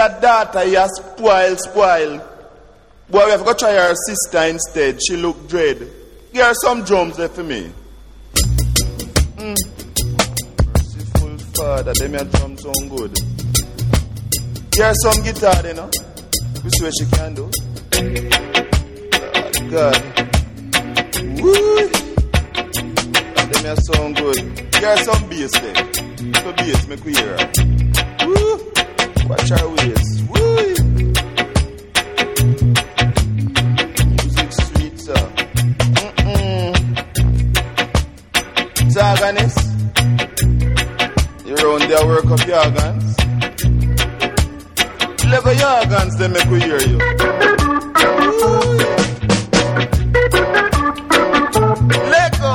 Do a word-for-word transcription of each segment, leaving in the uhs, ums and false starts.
your daughter, you spoil, spoil. Boy, we have to try her sister instead. She look dread. Give her some drums there for me. Mm. Merciful Father, them your drums sound good. Give her some guitar, you know. We see what she can do. God. Woo! Them your sound good. Give her some bass there. The bass, make we hear her. Woo! Watch her waist. Woo! Music sweet, sir. Mm-mm. Zaganist. You round there work up your organs. Let go your organs, then make we hear you. Woo! Let go!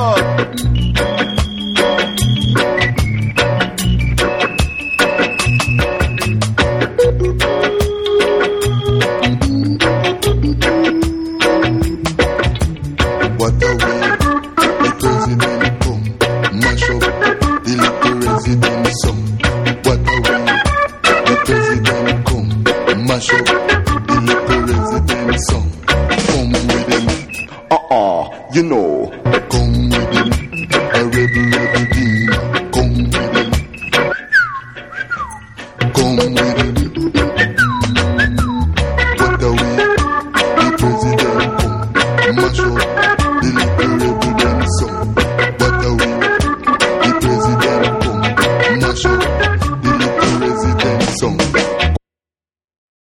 What a way the president come, mash up the little resident song. What a way the president come, mash up the little resident song. Come with him, uh-uh, you know. Come with him, a rebel, rebel demon. Come with him, come with him,